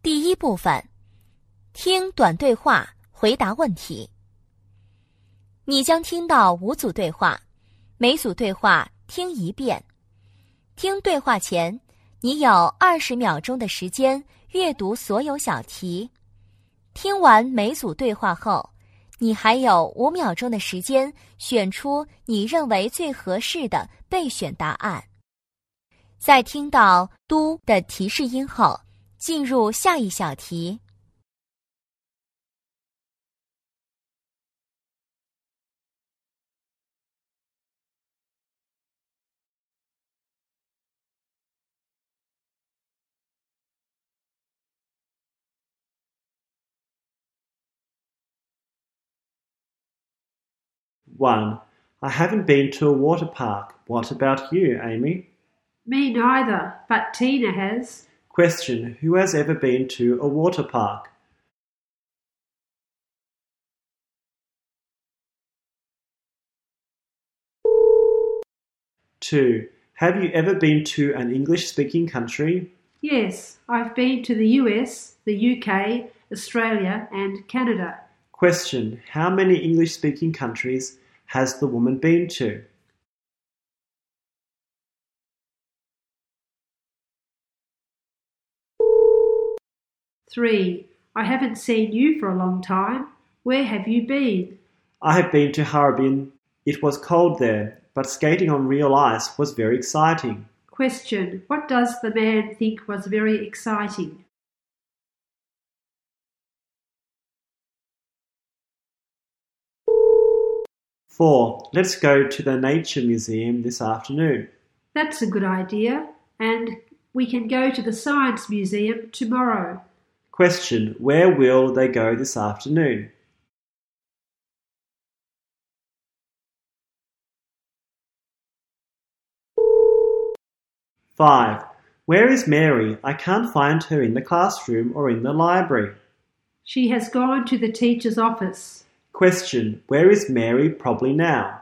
第一部分，听短对话，回答问题。你将听到5组对话，每组对话听1遍。听对话前，你有20秒钟的时间阅读所有小题。听完每组对话后，你还有5秒钟的时间选出你认为最合适的备选答案。在听到“嘟”的提示音后，进入下一小题。 1. I haven't been to a water park. What about you, Amy? Me neither, but Tina has. Question. Who has ever been to a water park? Two. Have you ever been to an English-speaking country? Yes, I've been to the US, the UK, Australia and Canada. Question. How many English-speaking countries has the woman been to? Three. I haven't seen you for a long time. Where have you been? I have been to Harbin. It was cold there, but skating on real ice was very exciting. Question. What does the man think was very exciting? Four. Let's go to the Nature Museum this afternoon. That's a good idea. And we can go to the Science Museum tomorrow. Question. Where will they go this afternoon? Five. Where is Mary? I can't find her in the classroom or in the library. She has gone to the teacher's office. Question. Where is Mary probably now?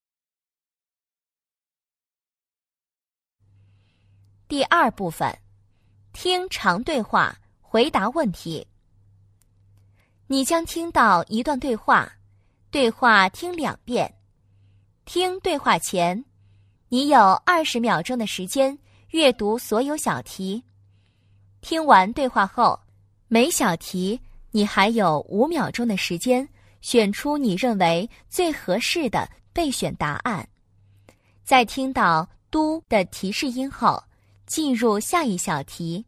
第二部分，听长对话，回答问题。你将听到一段对话，对话听2遍。听对话前，你有20秒钟的时间阅读所有小题。听完对话后，每小题你还有5秒钟的时间选出你认为最合适的备选答案。在听到“嘟”的提示音后，进入下一小题。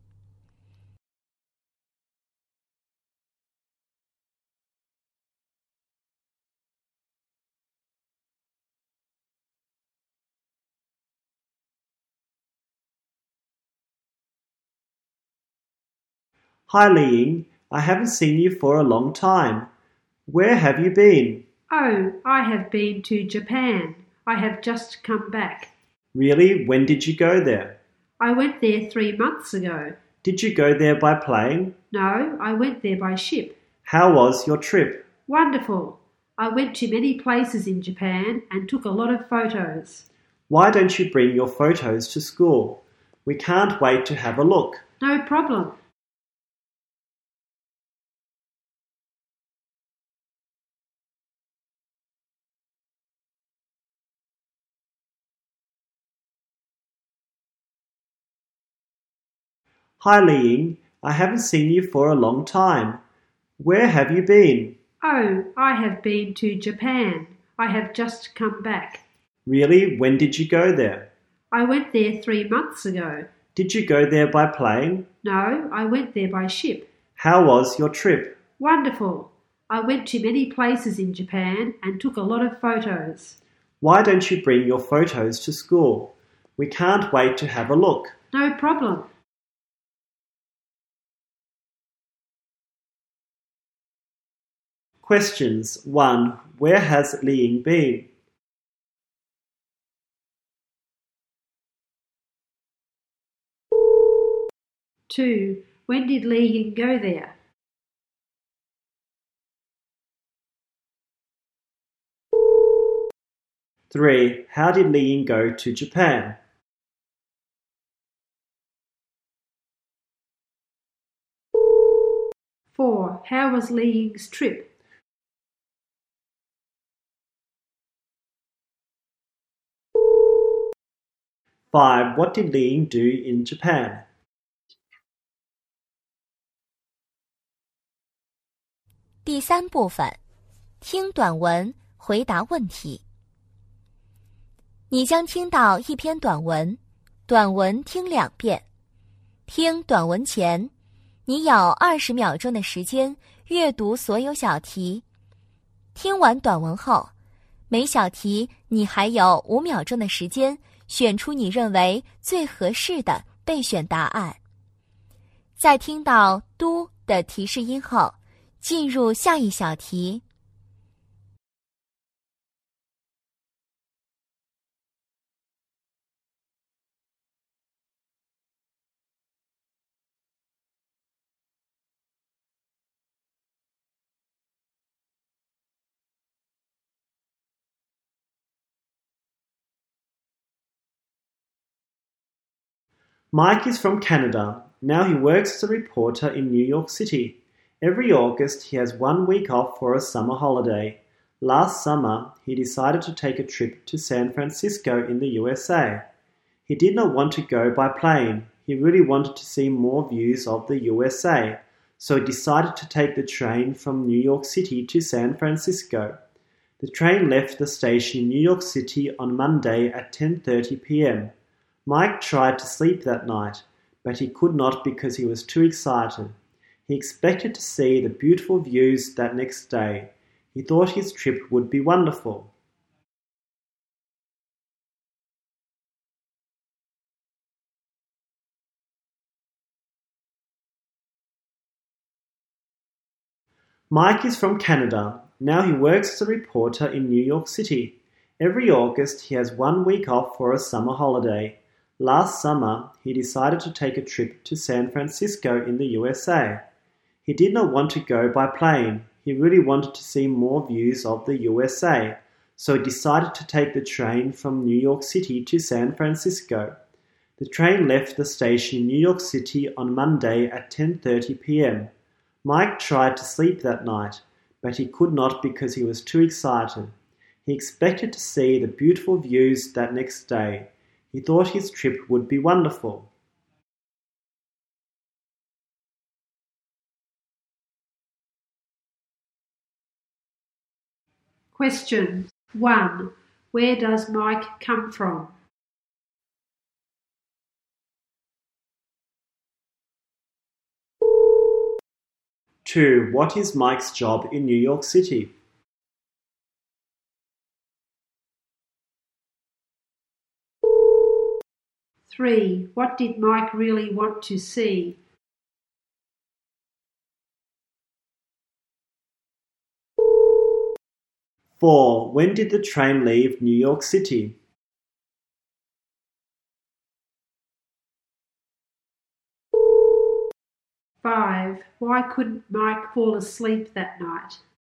Hi, Li-Ying. I haven't seen you for a long time. Where have you been? Oh, I have been to Japan. I have just come back. Really? When did you go there? I went there 3 months ago. Did you go there by plane? No, I went there by ship. How was your trip? Wonderful. I went to many places in Japan and took a lot of photos. Why don't you bring your photos to school? We can't wait to have a look. No problem. Hi, Li-Ying. I haven't seen you for a long time. Where have you been? Oh, I have been to Japan. I have just come back. Really? When did you go there? I went there 3 months ago. Did you go there by plane? No, I went there by ship. How was your trip? Wonderful. I went to many places in Japan and took a lot of photos. Why don't you bring your photos to school? We can't wait to have a look. No problem. Questions. 1. Where has Li-Ying been? Two. When did Li-Ying go there? 3. How did Li-Ying go to Japan? 4. How was Li Ying's trip? 5. What did Li Ying do in Japan? 第三部分，听短文，回答问题。你将听到一篇短文，短文听2遍。听短文前，你有20秒钟的时间阅读所有小题。听完短文后，每小题你还有5秒钟的时间选出你认为最合适的备选答案。在听到“嘟”的提示音后，进入下一小题。 Mike is from Canada. Now he works as a reporter in New York City. Every August he has 1 week off for a summer holiday. Last summer, he decided to take a trip to San Francisco in the USA. He did not want to go by plane. He really wanted to see more views of the USA, so he decided to take the train from New York City to San Francisco. The train left the station in New York City on Monday at 10:30 p.m. Mike tried to sleep that night, but he could not because he was too excited. He expected to see the beautiful views that next day. He thought his trip would be wonderful. Mike is from Canada. Now he works as a reporter in New York City. Every August he has 1 week off for a summer holiday. Last summer, he decided to take a trip to San Francisco in the USA. He did not want to go by plane. He really wanted to see more views of the USA, so he decided to take the train from New York City to San Francisco. The train left the station in New York City on Monday at 10:30 p.m. Mike tried to sleep that night, but he could not because he was too excited. He expected to see the beautiful views that next day. He thought his trip would be wonderful. Question 1. Where does Mike come from? 2. What is Mike's job in New York City? 3. What did Mike really want to see? 4. When did the train leave New York City? 5. Why couldn't Mike fall asleep that night?